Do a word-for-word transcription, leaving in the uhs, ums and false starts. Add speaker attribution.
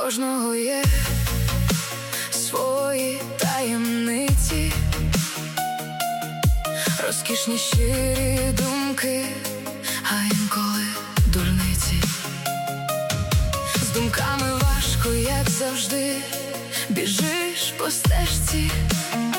Speaker 1: кожного є свої таємниці, розкішні щирі думки, а інколи дурниці. З думками важко, як завжди, біжиш по стежці,